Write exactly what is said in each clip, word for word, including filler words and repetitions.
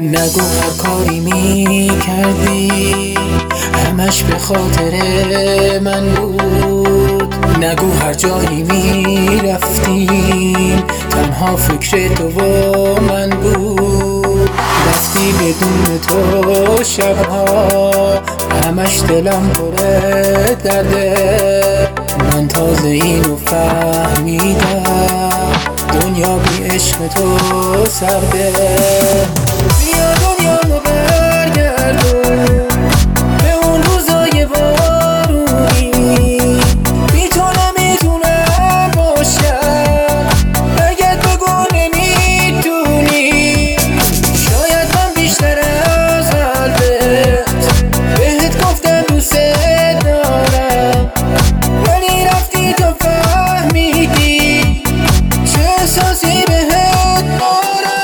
نگو هر کاری می کردی همش به خاطر من بود. نگو هر جایی می رفتیم تنها فکر تو و من بود. رفتی بدون تو شبها همش دلم پره درده. من تازه اینو فهمیدم دنیا بی عشق تو سرده. بیا دنیامو برگردون به اون روزای بارونی. بی تو نمیتونم باشم اگه بگو نمیتونی. شاید من بیشتر از قلبت بهت گفتم دوست دارم، ولی رفتی تو فهمیدی چه احساسی بهت دارم.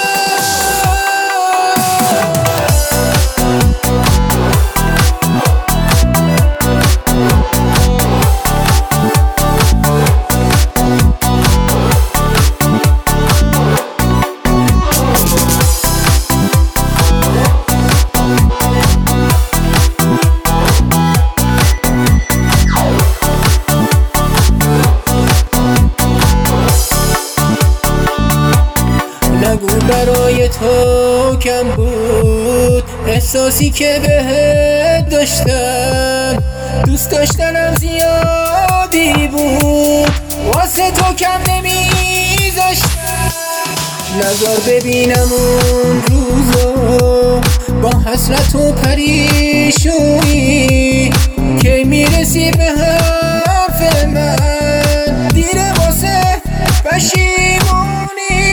نگو برای تو کم بود احساسی که بهت داشتم. دوست داشتنم زیادی بود واسه تو کم نمیذاشتم. نذار ببینم اون روزو با حسرت و پریشونی که میرسی به حرف من. دیره واسه پشیمونی.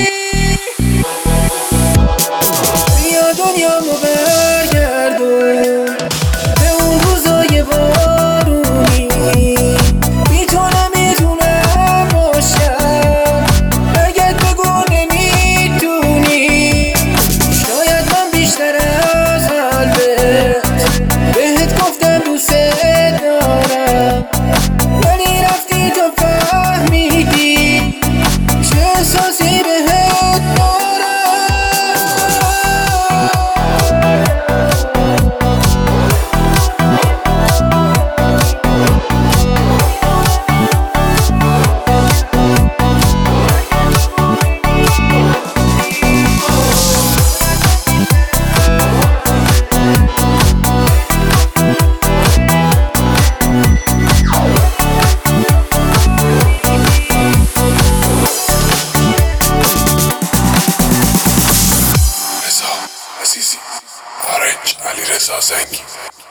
دنیامو برگردون به اون روزای بارونی. بی تو نمیتونم باشم اگه بگو نمیتونی. شاید من بیشتر از قلبت بهت گفتم دوست دارم، ولی رفتی تو فهمیدی چه احساسی بهت دارم. عزیزی آرنج علیرضا زنگی.